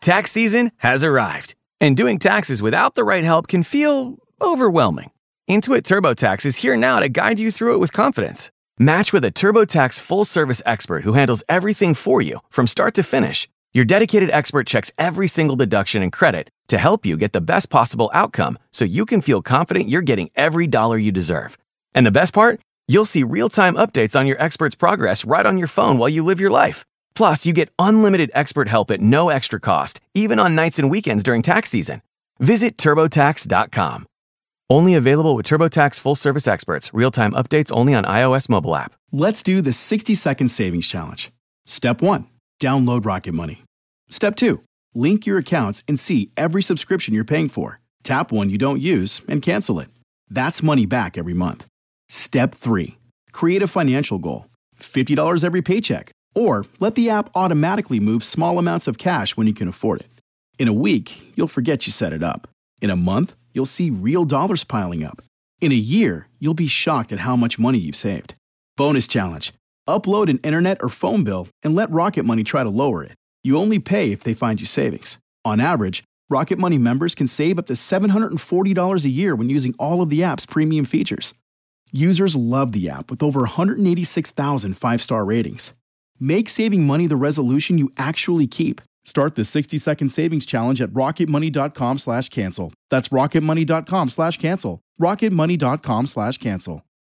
Tax season has arrived, and doing taxes without the right help can feel overwhelming. Intuit TurboTax is here now to guide you through it with confidence. Match with a TurboTax full-service expert who handles everything for you from start to finish. Your dedicated expert checks every single deduction and credit to help you get the best possible outcome so you can feel confident you're getting every dollar you deserve. And the best part? You'll see real-time updates on your expert's progress right on your phone while you live your life. Plus, you get unlimited expert help at no extra cost, even on nights and weekends during tax season. Visit TurboTax.com. Only available with TurboTax full-service experts. Real-time updates only on iOS mobile app. Let's do the 60-second savings challenge. Step 1. Download Rocket Money. Step 2. Link your accounts and see every subscription you're paying for. Tap one you don't use and cancel it. That's money back every month. Step 3. Create a financial goal. $50 every paycheck. Or let the app automatically move small amounts of cash when you can afford it. In a week, you'll forget you set it up. In a month, you'll see real dollars piling up. In a year, you'll be shocked at how much money you've saved. Bonus challenge. Upload an internet or phone bill and let Rocket Money try to lower it. You only pay if they find you savings. On average, Rocket Money members can save up to $740 a year when using all of the app's premium features. Users love the app with over 186,000 five-star ratings. Make saving money the resolution you actually keep. Start the 60-second savings challenge at rocketmoney.com/cancel. That's rocketmoney.com/cancel. rocketmoney.com/cancel.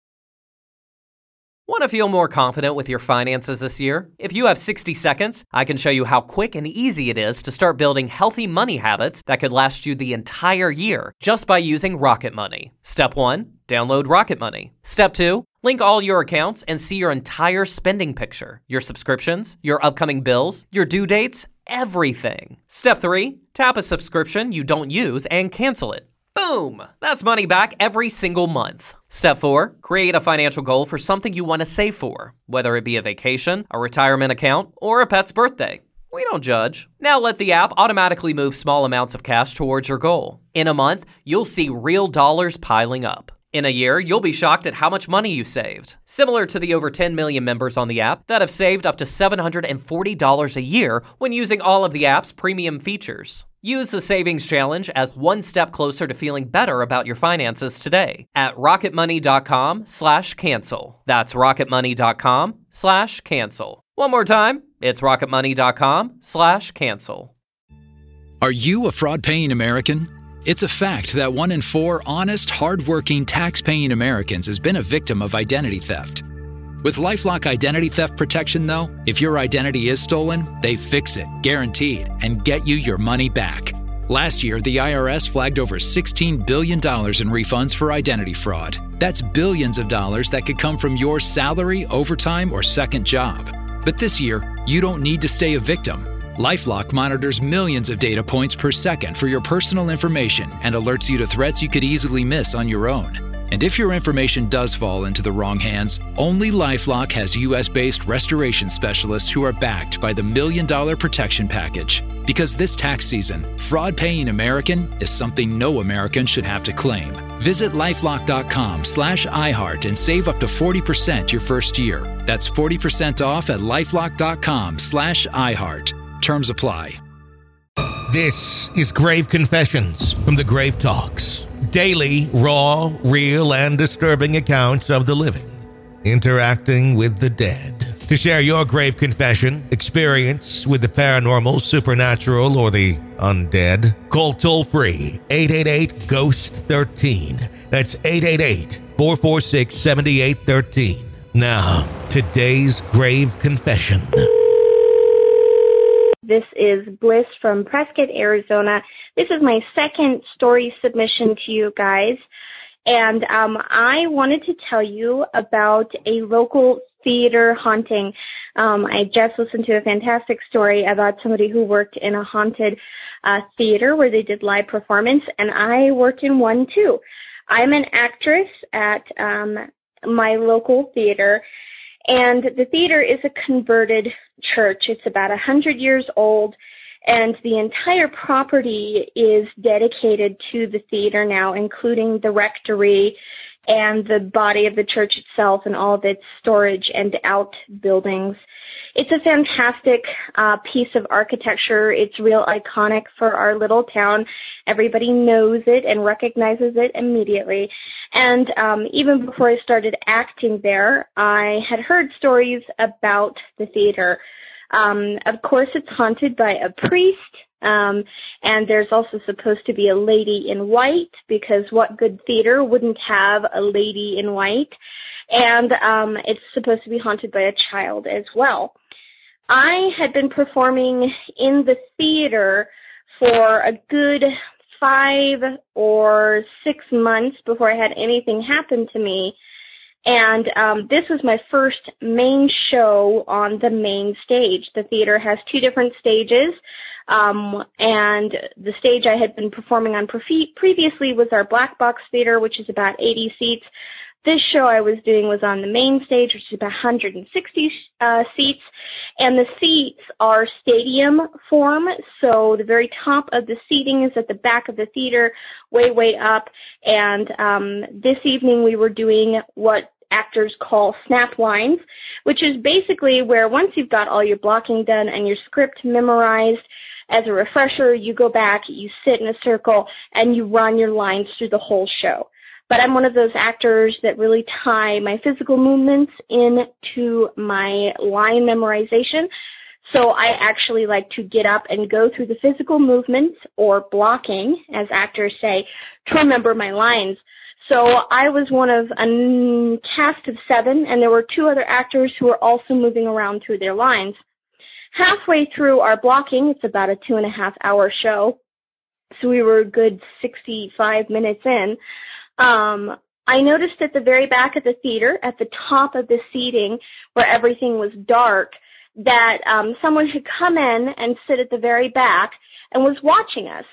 Want to feel more confident with your finances this year? If you have 60 seconds, I can show you how quick and easy it is to start building healthy money habits that could last you the entire year just by using Rocket Money. Step 1, download Rocket Money. Step 2, link all your accounts and see your entire spending picture, your subscriptions, your upcoming bills, your due dates, everything. Step 3, tap a subscription you don't use and cancel it. Boom! That's money back every single month. Step 4, create a financial goal for something you want to save for, whether it be a vacation, a retirement account, or a pet's birthday. We don't judge. Now let the app automatically move small amounts of cash towards your goal. In a month, you'll see real dollars piling up. In a year, you'll be shocked at how much money you saved. Similar to the over 10 million members on the app that have saved up to $740 a year when using all of the app's premium features. Use the Savings Challenge as one step closer to feeling better about your finances today at rocketmoney.com/cancel. That's rocketmoney.com/cancel. One more time, it's rocketmoney.com/cancel. Are you a fraud-paying American? It's a fact that 1 in 4 honest, hard-working, tax-paying Americans has been a victim of identity theft. With LifeLock Identity Theft Protection, though, if your identity is stolen, they fix it, guaranteed, and get you your money back. Last year, the IRS flagged over $16 billion in refunds for identity fraud. That's billions of dollars that could come from your salary, overtime, or second job. But this year, you don't need to stay a victim. LifeLock monitors millions of data points per second for your personal information and alerts you to threats you could easily miss on your own. And if your information does fall into the wrong hands, only LifeLock has U.S.-based restoration specialists who are backed by the $1 Million Protection Package. Because this tax season, fraud-paying American is something no American should have to claim. Visit LifeLock.com/iHeart and save up to 40% your first year. That's 40% off at LifeLock.com/iHeart. Terms apply. This is Grave Confessions from the Grave Talks. Daily, raw, real, and disturbing accounts of the living interacting with the dead. To share your grave confession, experience with the paranormal, supernatural, or the undead, call toll-free 888-GHOST-13. That's 888-446-7813. Now, today's grave confession. This is Bliss from Prescott, Arizona. This is my second story submission to you guys. And I wanted to tell you about a local theater haunting. I just listened to a fantastic story about somebody who worked in a haunted theater where they did live performance, and I worked in one too. I'm an actress at my local theater, and the theater is a converted church. It's about 100 years old, and the entire property is dedicated to the theater now, including the rectory and the body of the church itself and all of its storage and outbuildings. It's a fantastic piece of architecture. It's real iconic for our little town. Everybody knows it and recognizes it immediately. And even before I started acting there, I had heard stories about the theater. Of course, it's haunted by a priest, and there's also supposed to be a lady in white, because what good theater wouldn't have a lady in white? And it's supposed to be haunted by a child as well. I had been performing in the theater for a good 5 or 6 months before I had anything happen to me. And this was my first main show on the main stage. The theater has 2 different stages, and the stage I had been performing on previously was our Black Box Theater, which is about 80 seats. This show I was doing was on the main stage, which is about 160 seats, and the seats are stadium form, so the very top of the seating is at the back of the theater, way, way up, and this evening we were doing what actors call snap lines, which is basically where once you've got all your blocking done and your script memorized, as a refresher, you go back, you sit in a circle, and you run your lines through the whole show. But I'm one of those actors that really tie my physical movements into my line memorization. So I actually like to get up and go through the physical movements, or blocking, as actors say, to remember my lines. So I was one of a cast of 7, and there were 2 other actors who were also moving around through their lines. Halfway through our blocking, it's about a 2.5-hour show, so we were a good 65 minutes in, I noticed at the very back of the theater, at the top of the seating, where everything was dark, that someone had come in and sit at the very back and was watching us.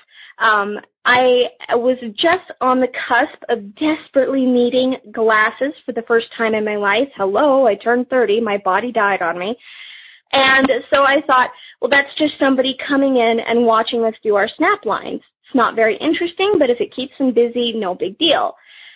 I was just on the cusp of desperately needing glasses for the first time in my life. Hello, I turned 30. My body died on me. And so I thought, well, that's just somebody coming in and watching us do our snap lines. It's not very interesting, but if it keeps them busy, no big deal.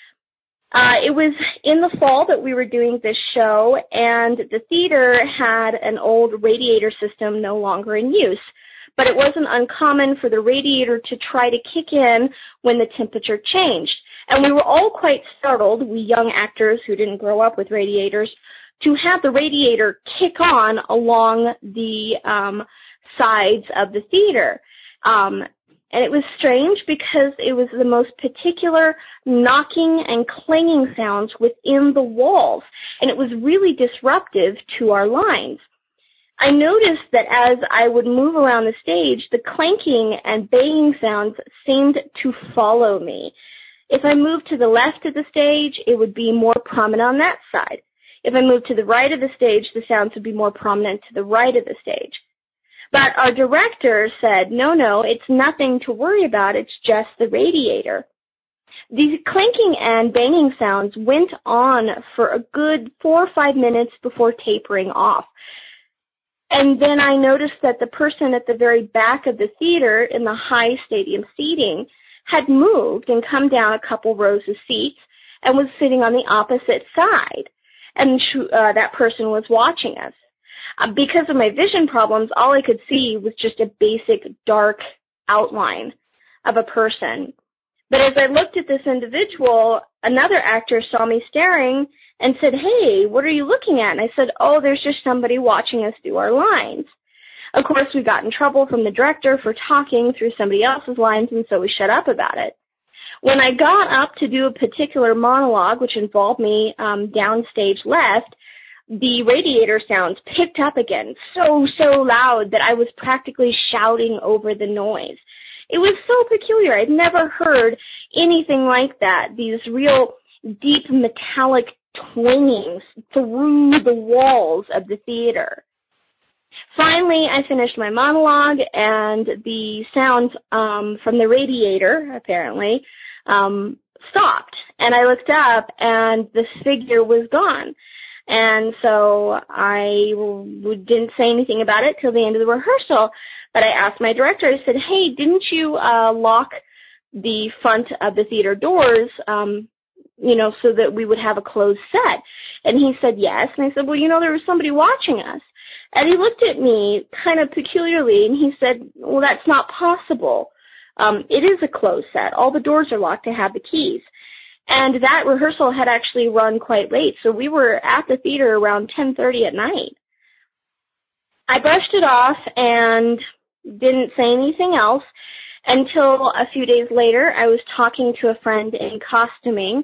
It was in the fall that we were doing this show, and the theater had an old radiator system no longer in use. But it wasn't uncommon for the radiator to try to kick in when the temperature changed. And we were all quite startled, we young actors who didn't grow up with radiators, to have the radiator kick on along the sides of the theater. And it was strange because it was the most particular knocking and clanging sounds within the walls, and it was really disruptive to our lines. I noticed that as I would move around the stage, the clanking and banging sounds seemed to follow me. If I moved to the left of the stage, it would be more prominent on that side. If I moved to the right of the stage, the sounds would be more prominent to the right of the stage. But our director said, no, it's nothing to worry about, it's just the radiator. These clanking and banging sounds went on for a good 4 or 5 minutes before tapering off. And then I noticed that the person at the very back of the theater in the high stadium seating had moved and come down a couple rows of seats and was sitting on the opposite side. And that person was watching us. Because of my vision problems, all I could see was just a basic dark outline of a person. But as I looked at this individual, another actor saw me staring and said, "Hey, what are you looking at?" And I said, "Oh, there's just somebody watching us do our lines." Of course, we got in trouble from the director for talking through somebody else's lines, and so we shut up about it. When I got up to do a particular monologue, which involved me downstage left, the radiator sounds picked up again so loud that I was practically shouting over the noise. It was so peculiar. I'd never heard anything like that, these real deep metallic twangings through the walls of the theater. Finally, I finished my monologue, and the sounds from the radiator, apparently, stopped. And I looked up, and the figure was gone. And so I didn't say anything about it till the end of the rehearsal. But I asked my director, I said, "Hey, didn't you lock the front of the theater doors so that we would have a closed set. And he said yes. And I said, well, there was somebody watching us. And he looked at me kind of peculiarly, and he said, well, that's not possible. It is a closed set. All the doors are locked. I have the keys. And that rehearsal had actually run quite late, so we were at the theater around 10:30 at night. I brushed it off and didn't say anything else until a few days later. I was talking to a friend in costuming,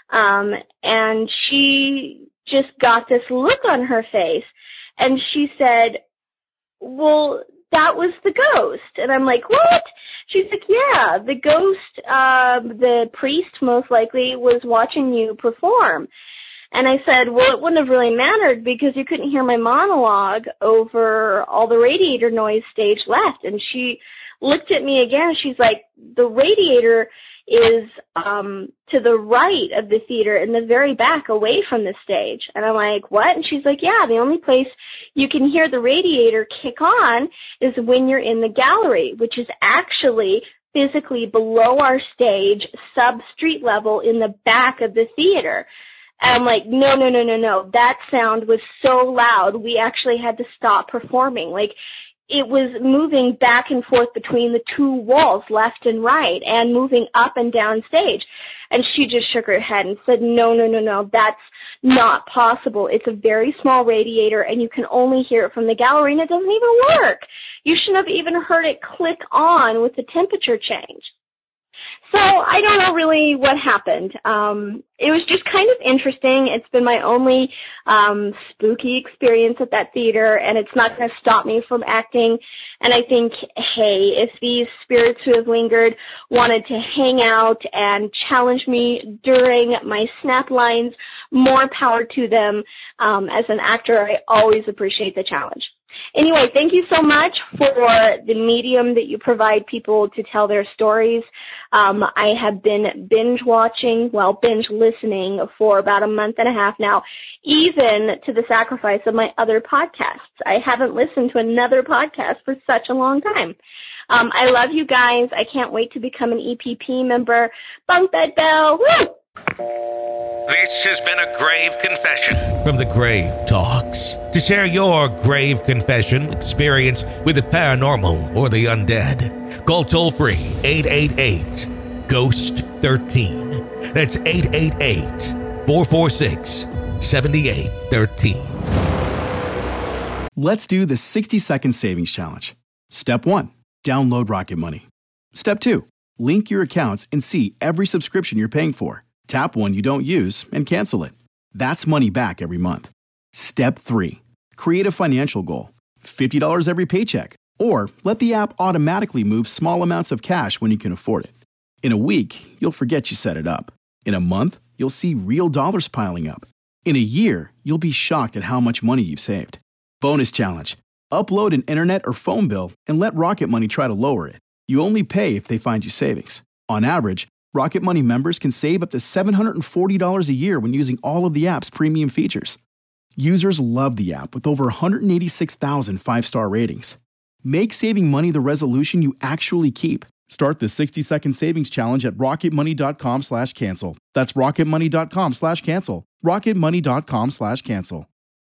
and she just got this look on her face, and she said, well, that was the ghost. And I'm like, what? She's like, yeah, the ghost, the priest most likely was watching you perform. And I said, well, it wouldn't have really mattered because you couldn't hear my monologue over all the radiator noise stage left. And she looked at me again. She's like, the radiator is to the right of the theater in the very back away from the stage. And I'm like, what? And she's like, yeah, the only place you can hear the radiator kick on is when you're in the gallery, which is actually physically below our stage, sub-street level in the back of the theater. And I'm like, no. That sound was so loud, we actually had to stop performing. Like, it was moving back and forth between the two walls, left and right, and moving up and down stage. And she just shook her head and said, no, that's not possible. It's a very small radiator, and you can only hear it from the gallery, and it doesn't even work. You shouldn't have even heard it click on with the temperature change. So I don't know really what happened. It was just kind of interesting. It's been my only spooky experience at that theater, and it's not going to stop me from acting. And I think, hey, if these spirits who have lingered wanted to hang out and challenge me during my snap lines, more power to them. As an actor, I always appreciate the challenge. Anyway, thank you so much for the medium that you provide people to tell their stories. I have been binge listening for about a month and a half now, even to the sacrifice of my other podcasts. I haven't listened to another podcast for such a long time. I love you guys. I can't wait to become an EPP member. Bunk Bed Bell. Woo! This has been a grave confession from the Grave Talks. To share your grave confession experience with the paranormal or the undead, call toll-free 888-GHOST-13. That's 888-446-7813. Let's do the 60-second savings challenge. Step 1. Download Rocket Money. Step 2. Link your accounts and see every subscription you're paying for. Tap one you don't use and cancel it. That's money back every month. Step 3. Create a financial goal. $50 every paycheck. Or let the app automatically move small amounts of cash when you can afford it. In a week, you'll forget you set it up. In a month, you'll see real dollars piling up. In a year, you'll be shocked at how much money you've saved. Bonus challenge. Upload an internet or phone bill and let Rocket Money try to lower it. You only pay if they find you savings. On average, Rocket Money members can save up to $740 a year when using all of the app's premium features. Users love the app with over 186,000 five-star ratings. Make saving money the resolution you actually keep. Start the 60-second savings challenge at rocketmoney.com/cancel. That's rocketmoney.com/cancel. rocketmoney.com/cancel.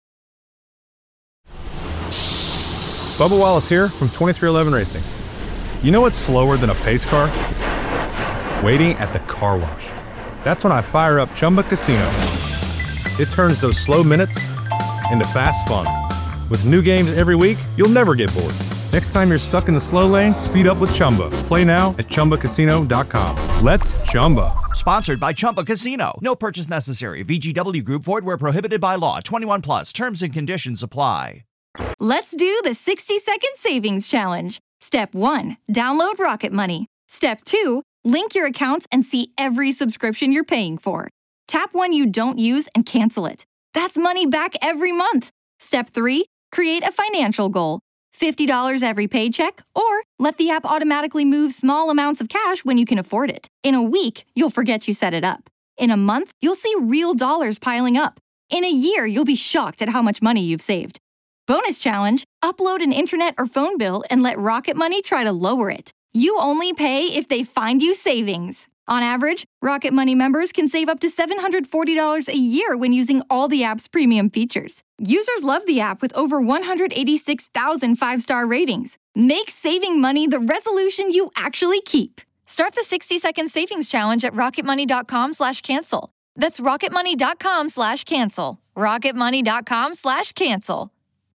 Bubba Wallace here from 2311 Racing. You know what's slower than a pace car? Waiting at the car wash. That's when I fire up Chumba Casino. It turns those slow minutes into fast fun. With new games every week, you'll never get bored. Next time you're stuck in the slow lane, speed up with Chumba. Play now at ChumbaCasino.com. Let's Chumba. Sponsored by Chumba Casino. No purchase necessary. VGW Group. Void where prohibited by law. 21 plus. Terms and conditions apply. Let's do the 60-second savings challenge. Step 1. Download Rocket Money. Step 2. Link your accounts and see every subscription you're paying for. Tap one you don't use and cancel it. That's money back every month. Step 3. Create a financial goal. $50 every paycheck, or let the app automatically move small amounts of cash when you can afford it. In a week, you'll forget you set it up. In a month, you'll see real dollars piling up. In a year, you'll be shocked at how much money you've saved. Bonus challenge, upload an internet or phone bill and let Rocket Money try to lower it. You only pay if they find you savings. On average, Rocket Money members can save up to $740 a year when using all the app's premium features. Users love the app with over 186,000 five-star ratings. Make saving money the resolution you actually keep. Start the 60-second savings challenge at rocketmoney.com/cancel. That's rocketmoney.com/cancel. rocketmoney.com/cancel.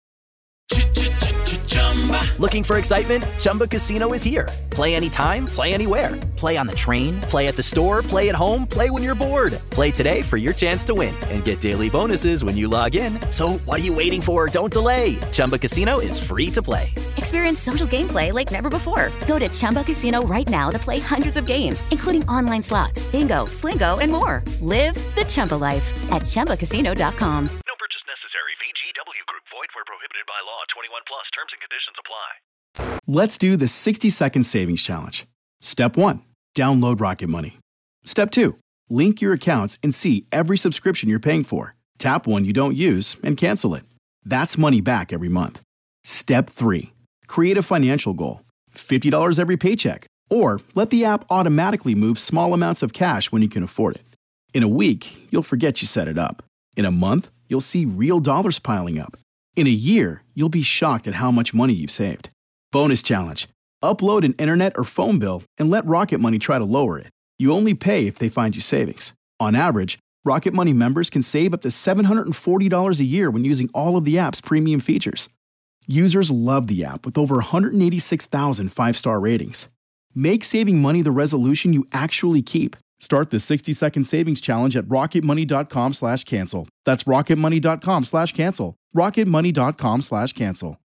Looking for excitement? Chumba Casino is here. Play anytime, play anywhere. Play on the train, play at the store, play at home, play when you're bored. Play today for your chance to win and get daily bonuses when you log in. So what are you waiting for? Don't delay. Chumba Casino is free to play. Experience social gameplay like never before. Go to Chumba Casino right now to play hundreds of games, including online slots, bingo, Slingo, and more. Live the Chumba life at ChumbaCasino.com. No purchase necessary. VGW Group. Void where prohibited by law. 21 plus. Terms and conditions apply. Let's do the 60-second savings challenge. Step 1, download Rocket Money. Step 2, link your accounts and see every subscription you're paying for. Tap one you don't use and cancel it. That's money back every month. Step 3, create a financial goal. $50 every paycheck. Or let the app automatically move small amounts of cash when you can afford it. In a week, you'll forget you set it up. In a month, you'll see real dollars piling up. In a year, you'll be shocked at how much money you've saved. Bonus challenge. Upload an internet or phone bill and let Rocket Money try to lower it. You only pay if they find you savings. On average, Rocket Money members can save up to $740 a year when using all of the app's premium features. Users love the app with over 186,000 five-star ratings. Make saving money the resolution you actually keep. Start the 60-second savings challenge at rocketmoney.com/cancel. That's rocketmoney.com/cancel. rocketmoney.com/cancel.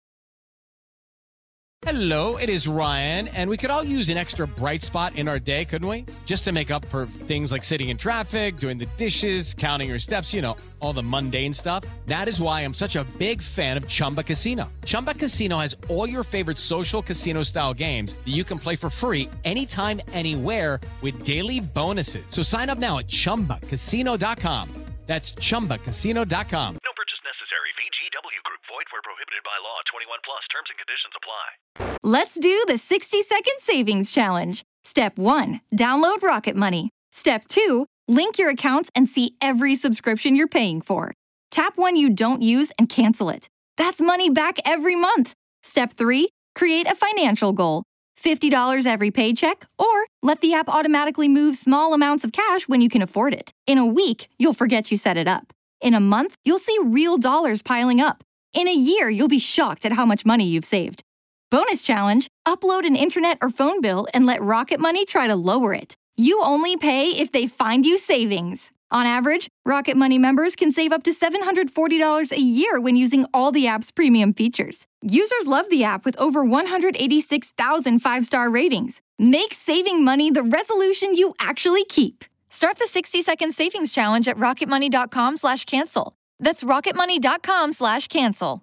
Hello, it is Ryan, and we could all use an extra bright spot in our day, couldn't we? Just to make up for things like sitting in traffic, doing the dishes, counting your steps, you know, all the mundane stuff. That is why I'm such a big fan of Chumba Casino. Chumba Casino has all your favorite social casino-style games that you can play for free anytime, anywhere with daily bonuses. So sign up now at ChumbaCasino.com. That's ChumbaCasino.com. No purchase necessary. VGW Group. Void where prohibited by law. 21 plus. Terms and conditions apply. Let's do the 60-second savings challenge. Step 1, download Rocket Money. Step 2, link your accounts and see every subscription you're paying for. Tap one you don't use and cancel it. That's money back every month. Step 3, create a financial goal. $50 every paycheck, or let the app automatically move small amounts of cash when you can afford it. In a week, you'll forget you set it up. In a month, you'll see real dollars piling up. In a year, you'll be shocked at how much money you've saved. Bonus challenge, upload an internet or phone bill and let Rocket Money try to lower it. You only pay if they find you savings. On average, Rocket Money members can save up to $740 a year when using all the app's premium features. Users love the app with over 186,000 five-star ratings. Make saving money the resolution you actually keep. Start the 60-second savings challenge at rocketmoney.com/cancel. That's rocketmoney.com/cancel.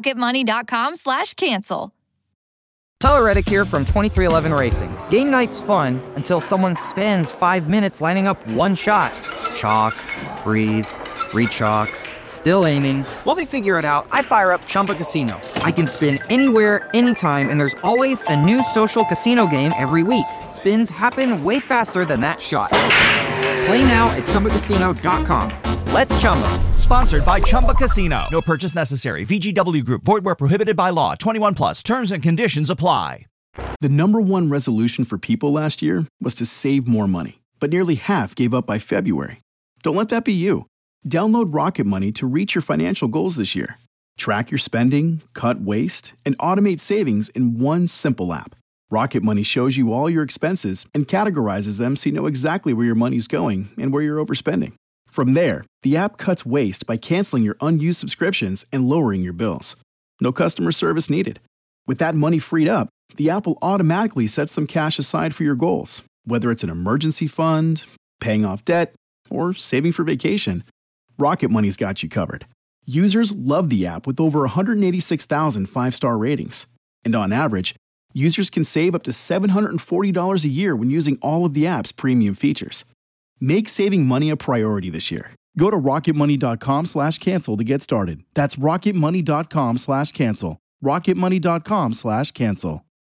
rocketmoney.com/cancel. Tyler Reddick here from 2311 Racing. Game night's fun until someone spends 5 minutes lining up one shot. Chalk, breathe, re-chalk, still aiming. While they figure it out, I fire up Chumba Casino. I can spin anywhere, anytime, and there's always a new social casino game every week. Spins happen way faster than that shot. Play now at ChumbaCasino.com. Let's Chumba. Sponsored by Chumba Casino. No purchase necessary. VGW Group. Void where prohibited by law. 21 plus. Terms and conditions apply. The number one resolution for people last year was to save more money, but nearly half gave up by February. Don't let that be you. Download Rocket Money to reach your financial goals this year. Track your spending, cut waste, and automate savings in one simple app. Rocket Money shows you all your expenses and categorizes them so you know exactly where your money's going and where you're overspending. From there, the app cuts waste by canceling your unused subscriptions and lowering your bills. No customer service needed. With that money freed up, the app will automatically set some cash aside for your goals, whether it's an emergency fund, paying off debt, or saving for vacation. Rocket Money's got you covered. Users love the app with over 186,000 five-star ratings. And on average, users can save up to $740 a year when using all of the app's premium features. Make saving money a priority this year. Go to rocketmoney.com/cancel to get started. That's rocketmoney.com/cancel. rocketmoney.com/cancel.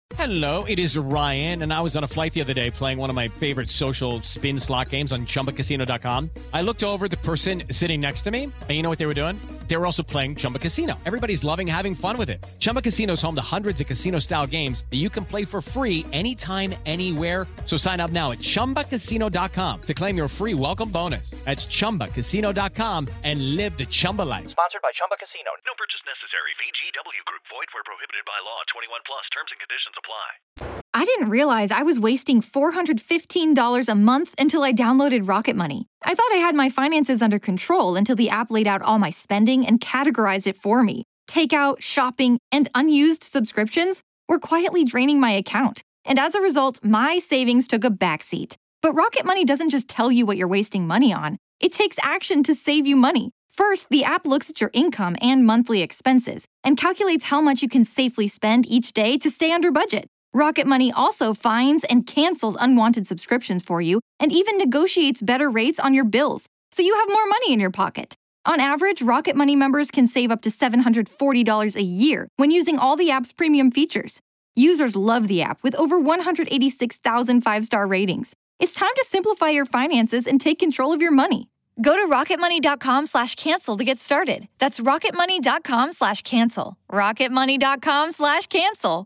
Hello, it is Ryan, and I was on a flight the other day playing one of my favorite social spin slot games on ChumbaCasino.com. I looked over at the person sitting next to me, and you know what they were doing? They were also playing Chumba Casino. Everybody's loving having fun with it. Chumba Casino is home to hundreds of casino-style games that you can play for free anytime, anywhere. So sign up now at ChumbaCasino.com to claim your free welcome bonus. That's ChumbaCasino.com and live the Chumba life. Sponsored by Chumba Casino. No purchase necessary. VGW Group. Void where prohibited by law. 21 plus. Terms and conditions apply. I didn't realize I was wasting $415 a month until I downloaded Rocket Money. I thought I had my finances under control until the app laid out all my spending and categorized it for me. Takeout, shopping, and unused subscriptions were quietly draining my account. And as a result, my savings took a backseat. But Rocket Money doesn't just tell you what you're wasting money on. It takes action to save you money. First, the app looks at your income and monthly expenses and calculates how much you can safely spend each day to stay under budget. Rocket Money also finds and cancels unwanted subscriptions for you and even negotiates better rates on your bills, so you have more money in your pocket. On average, Rocket Money members can save up to $740 a year when using all the app's premium features. Users love the app with over 186,000 five-star ratings. It's time to simplify your finances and take control of your money. Go to rocketmoney.com/cancel to get started. That's rocketmoney.com/cancel. rocketmoney.com/cancel.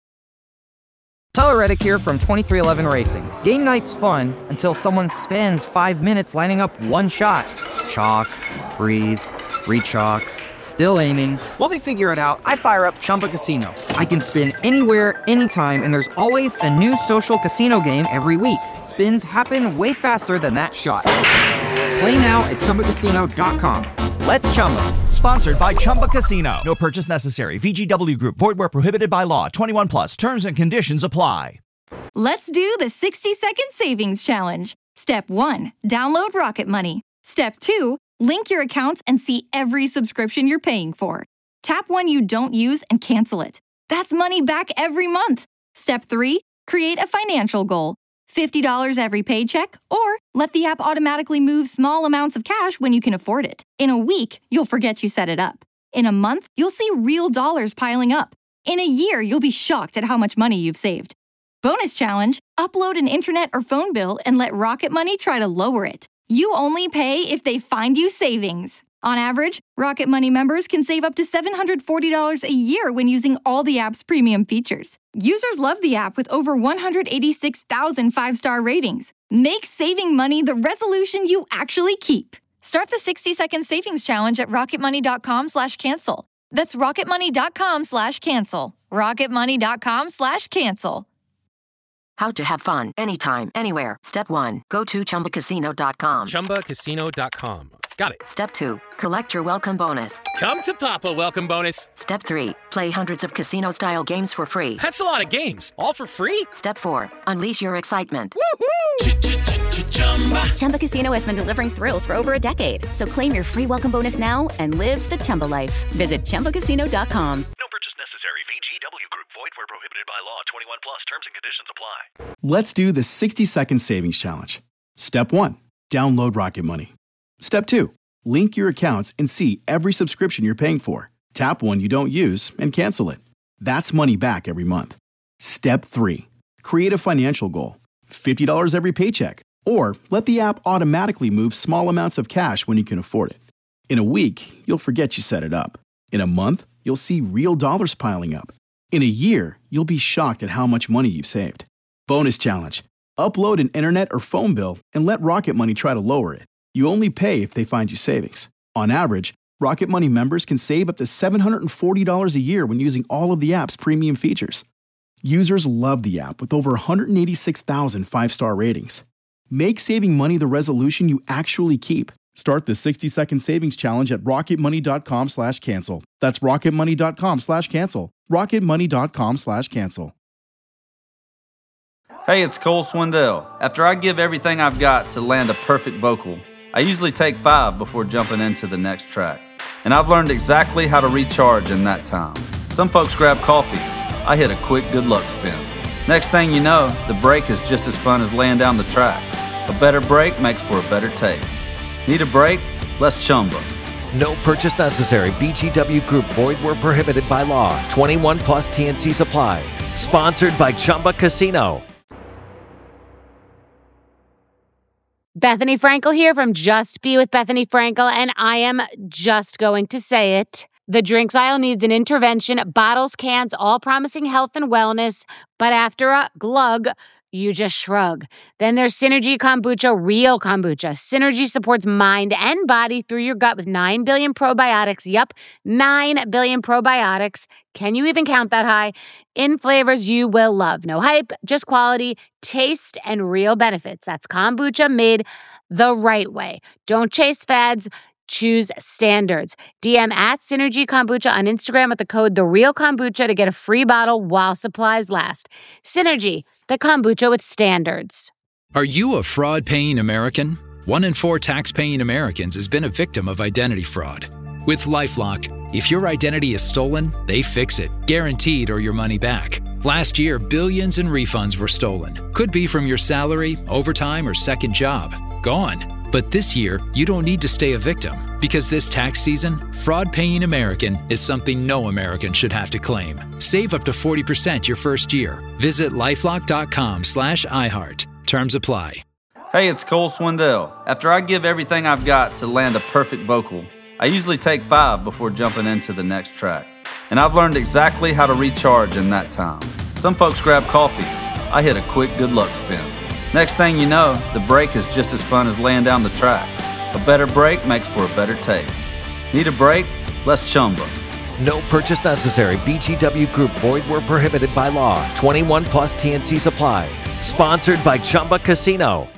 Tyler Reddick here from 2311 Racing. Game night's fun until someone spends 5 minutes lining up one shot. Chalk, breathe, rechalk, still aiming. While they figure it out, I fire up Chumba Casino. I can spin anywhere, anytime, and there's always a new social casino game every week. Spins happen way faster than that shot. Play now at ChumbaCasino.com. Let's Chumba. Sponsored by Chumba Casino. No purchase necessary. VGW Group. Void where prohibited by law. 21 plus. Terms and conditions apply. Let's do the 60-second savings challenge. Step 1, download Rocket Money. Step 2, link your accounts and see every subscription you're paying for. Tap one you don't use and cancel it. That's money back every month. Step 3, create a financial goal. $50 every paycheck, or let the app automatically move small amounts of cash when you can afford it. In a week, you'll forget you set it up. In a month, you'll see real dollars piling up. In a year, you'll be shocked at how much money you've saved. Bonus challenge, upload an internet or phone bill and let Rocket Money try to lower it. You only pay if they find you savings. On average, Rocket Money members can save up to $740 a year when using all the app's premium features. Users love the app with over 186,000 five-star ratings. Make saving money the resolution you actually keep. Start the 60-second savings challenge at rocketmoney.com/cancel. That's rocketmoney.com/cancel. rocketmoney.com/cancel. How to have fun anytime, anywhere. Step 1. Go to ChumbaCasino.com. ChumbaCasino.com. Got it. Step 2. Collect your welcome bonus. Come to Papa welcome bonus. Step 3. Play hundreds of casino-style games for free. That's a lot of games. All for free? Step 4. Unleash your excitement. Woohoo! Chumba Casino has been delivering thrills for over a decade. So claim your free welcome bonus now and live the Chumba life. Visit ChumbaCasino.com. No purchase necessary. VGW Group. Void where prohibited by law. 21 plus. Terms and conditions apply. Let's do the 60-second savings challenge. Step 1, download Rocket Money. Step 2, link your accounts and see every subscription you're paying for. Tap one you don't use and cancel it. That's money back every month. Step 3, create a financial goal. $50 every paycheck. Or let the app automatically move small amounts of cash when you can afford it. In a week, you'll forget you set it up. In a month, you'll see real dollars piling up. In a year, you'll be shocked at how much money you've saved. Bonus challenge. Upload an internet or phone bill and let Rocket Money try to lower it. You only pay if they find you savings. On average, Rocket Money members can save up to $740 a year when using all of the app's premium features. Users love the app with over 186,000 five-star ratings. Make saving money the resolution you actually keep. Start the 60-second savings challenge at rocketmoney.com/cancel. That's rocketmoney.com/cancel. rocketmoney.com/cancel. Hey, it's Cole Swindell. After I give everything I've got to land a perfect vocal, I usually take 5 before jumping into the next track. And I've learned exactly how to recharge in that time. Some folks grab coffee. I hit a quick good luck spin. Next thing you know, the break is just as fun as laying down the track. A better break makes for a better take. Need a break? Let's chumba. No purchase necessary. VGW Group. Void where prohibited by law. 21 plus TNCs apply. Sponsored by Chumba Casino. Bethany Frankel here from Just Be with Bethany Frankel, and I am just going to say it. The drinks aisle needs an intervention. Bottles, cans, all promising health and wellness, but after a glug, you just shrug. Then there's Synergy Kombucha, real kombucha. Synergy supports mind and body through your gut with 9 billion probiotics. Yup, 9 billion probiotics. Can you even count that high? In flavors you will love. No hype, just quality, taste, and real benefits. That's kombucha made the right way. Don't chase fads. Choose standards. DM at Synergy Kombucha on Instagram with the code TheRealKombucha to get a free bottle while supplies last. Synergy, the kombucha with standards. Are you a fraud-paying American? 1 in 4 tax-paying Americans has been a victim of identity fraud. With LifeLock, if your identity is stolen, they fix it, guaranteed or your money back. Last year, billions in refunds were stolen. Could be from your salary, overtime, or second job. Gone. But this year, you don't need to stay a victim, because this tax season, fraud-paying American is something no American should have to claim. Save up to 40% your first year. Visit lifelock.com/iHeart. Terms apply. Hey, it's Cole Swindell. After I give everything I've got to land a perfect vocal, I usually take 5 before jumping into the next track. And I've learned exactly how to recharge in that time. Some folks grab coffee. I hit a quick good luck spin. Next thing you know, the break is just as fun as laying down the track. A better break makes for a better take. Need a break? Let's Chumba. No purchase necessary. VGW Group. Void where prohibited by law. 21 plus TNC Supply. Sponsored by Chumba Casino.